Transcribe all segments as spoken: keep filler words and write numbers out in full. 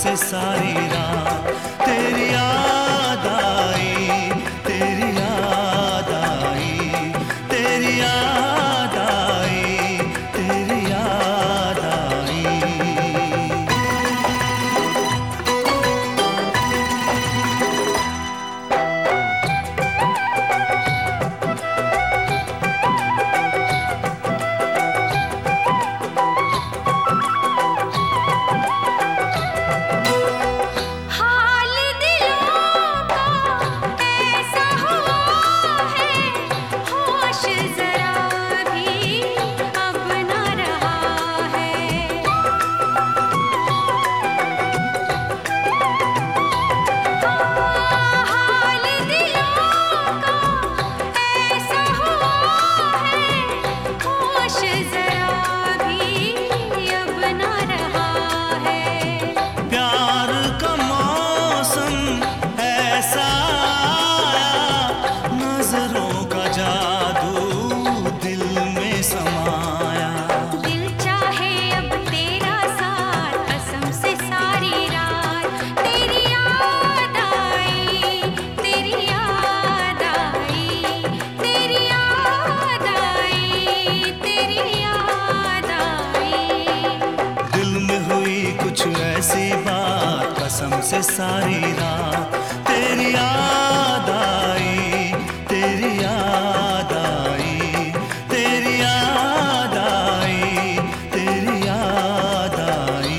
से सारी रात तेरी याद आई, तेरी याद आई, तेरी याद आई, तेरी याद आई। ऐसी बात कसम से सारी रात तेरी याद आई, तेरी याद आई, तेरी याद आई, तेरी याद आई।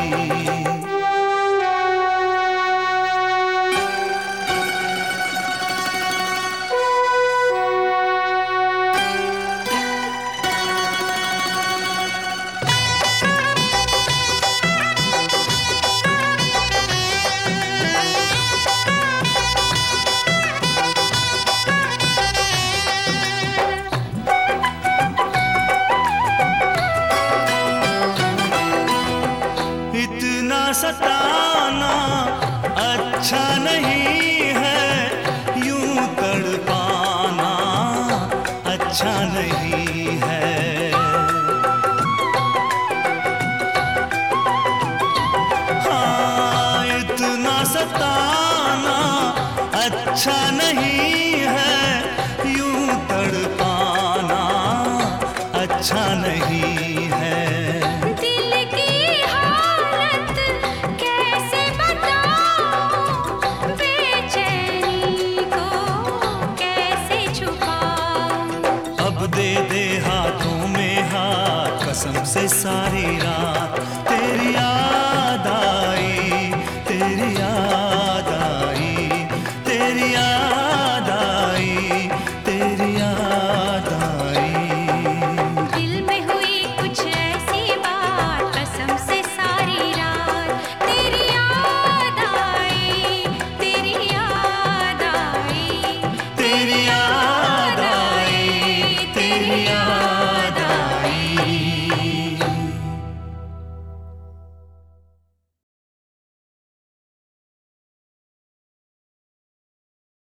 इतना सताना अच्छा नहीं है, यूं तड़पाना अच्छा नहीं है। हाँ, इतना सताना अच्छा नहीं है, यूं तड़पाना अच्छा नहीं है। दे दे हाथों में हाथ कसम से सारी रात तेरी याद आई, तेरी याद आई, तेरी याद